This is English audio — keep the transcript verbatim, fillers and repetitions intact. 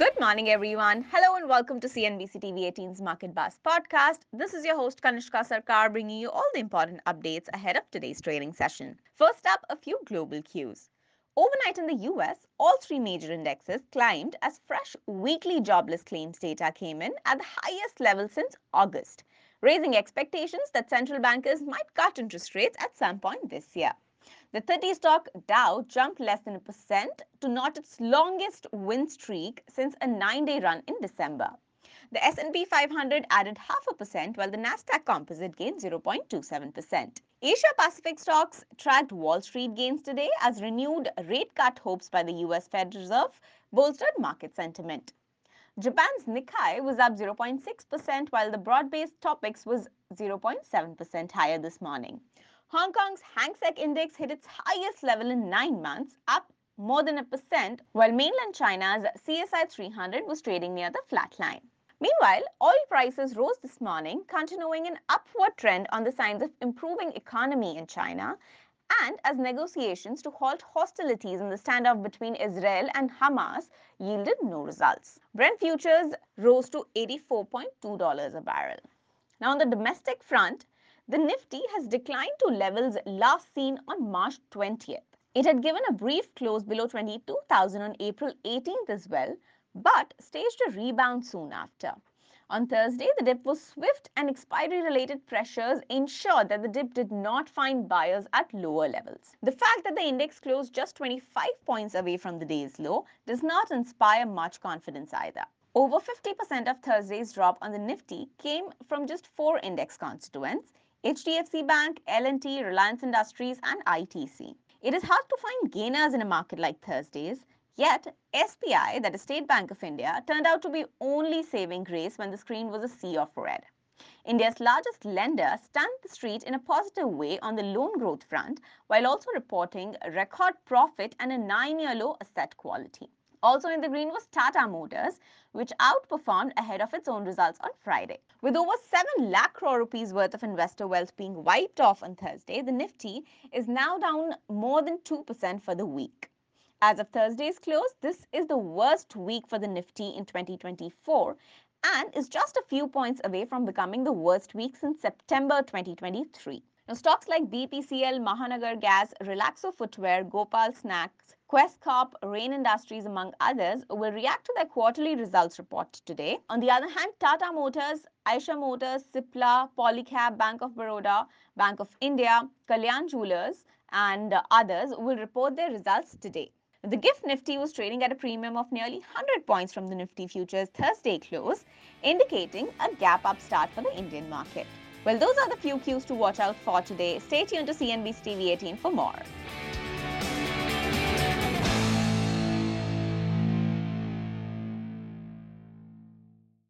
Good morning, everyone. Hello and welcome to C N B C T V eighteen's Market Buzz podcast. This is your host Kanishka Sarkar bringing you all the important updates ahead of today's trading session. First up, a few global cues. Overnight in the U S, all three major indexes climbed as fresh weekly jobless claims data came in at the highest level since August, raising expectations that central bankers might cut interest rates at some point this year. The thirty stock Dow jumped less than a percent to not its longest win streak since a nine-day run in December. The S and P five hundred added half a percent while the Nasdaq Composite gained zero point two seven percent. Asia Pacific stocks tracked Wall Street gains today as renewed rate cut hopes by the U S Fed Reserve bolstered market sentiment. Japan's Nikkei was up zero point six percent while the broad-based Topix was zero point seven percent higher this morning. Hong Kong's Hang Seng Index hit its highest level in nine months, up more than a percent, while mainland China's C S I three hundred was trading near the flat line. Meanwhile, oil prices rose this morning, continuing an upward trend on the signs of improving economy in China, and as negotiations to halt hostilities in the standoff between Israel and Hamas yielded no results. Brent futures rose to eighty-four point two dollars a barrel. Now, on the domestic front, the Nifty has declined to levels last seen on March twentieth. It had given a brief close below twenty-two thousand on April eighteenth as well, but staged a rebound soon after. On Thursday, the dip was swift and expiry-related pressures ensured that the dip did not find buyers at lower levels. The fact that the index closed just twenty-five points away from the day's low does not inspire much confidence either. Over fifty percent of Thursday's drop on the Nifty came from just four index constituents: H D F C Bank, L and T, Reliance Industries and I T C. It is hard to find gainers in a market like Thursday's, yet S B I, that is State Bank of India, turned out to be only saving grace when the screen was a sea of red. India's largest lender stunned the street in a positive way on the loan growth front, while also reporting record profit and a nine-year low asset quality. Also in the green was Tata Motors, which outperformed ahead of its own results on Friday. With over seven lakh crore rupees worth of investor wealth being wiped off on Thursday, the Nifty is now down more than two percent for the week. As of Thursday's close, this is the worst week for the Nifty in twenty twenty-four and is just a few points away from becoming the worst week since September twenty twenty-three. Now, stocks like B P C L, Mahanagar Gas, Relaxo Footwear, Gopal Snacks, Quest Corp, Rain Industries, among others, will react to their quarterly results report today. On the other hand, Tata Motors, Eicher Motors, Cipla, Polycab, Bank of Baroda, Bank of India, Kalyan Jewellers, and others will report their results today. The GIFT Nifty was trading at a premium of nearly one hundred points from the Nifty futures Thursday close, indicating a gap up start for the Indian market. Well, those are the few cues to watch out for today. Stay tuned to C N B C T V eighteen for more.